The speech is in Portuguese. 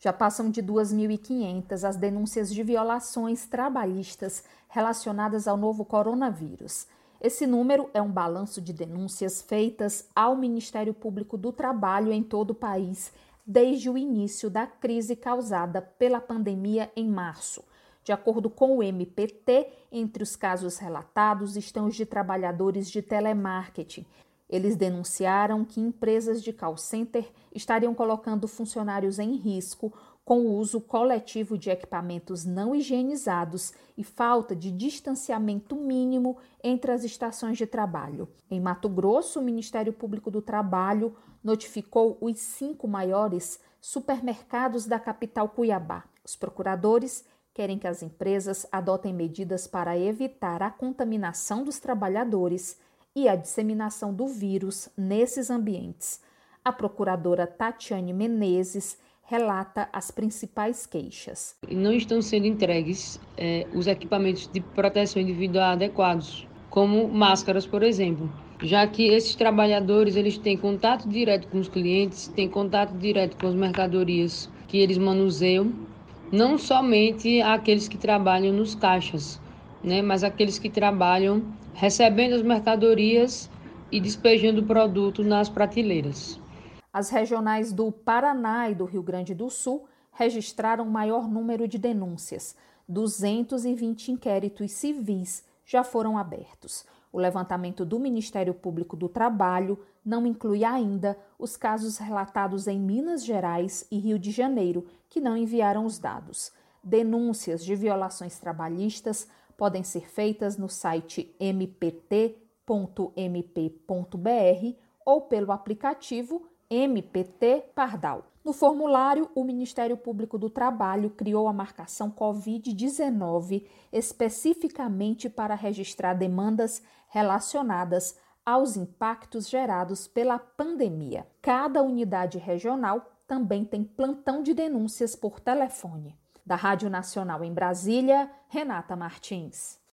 Já passam de 2.500 as denúncias de violações trabalhistas relacionadas ao novo coronavírus. Esse número é um balanço de denúncias feitas ao Ministério Público do Trabalho em todo o país desde o início da crise causada pela pandemia em março. De acordo com o MPT, entre os casos relatados estão os de trabalhadores de telemarketing. Eles denunciaram que empresas de call center estariam colocando funcionários em risco com o uso coletivo de equipamentos não higienizados e falta de distanciamento mínimo entre as estações de trabalho. Em Mato Grosso, o Ministério Público do Trabalho notificou os 5 maiores supermercados da capital Cuiabá. Os procuradores querem que as empresas adotem medidas para evitar a contaminação dos trabalhadores e a disseminação do vírus nesses ambientes. A procuradora Tatiane Menezes relata as principais queixas. Não estão sendo entregues os equipamentos de proteção individual adequados, como máscaras, por exemplo, já que esses trabalhadores eles têm contato direto com os clientes, têm contato direto com as mercadorias que eles manuseiam, não somente aqueles que trabalham nos caixas, mas aqueles que trabalham recebendo as mercadorias e despejando o produto nas prateleiras. As regionais do Paraná e do Rio Grande do Sul registraram maior número de denúncias. 220 inquéritos civis já foram abertos. O levantamento do Ministério Público do Trabalho não inclui ainda os casos relatados em Minas Gerais e Rio de Janeiro, que não enviaram os dados. Denúncias de violações trabalhistas podem ser feitas no site mpt.mp.br ou pelo aplicativo MPT Pardal. No formulário, o Ministério Público do Trabalho criou a marcação Covid-19 especificamente para registrar demandas relacionadas aos impactos gerados pela pandemia. Cada unidade regional também tem plantão de denúncias por telefone. Da Rádio Nacional em Brasília, Renata Martins.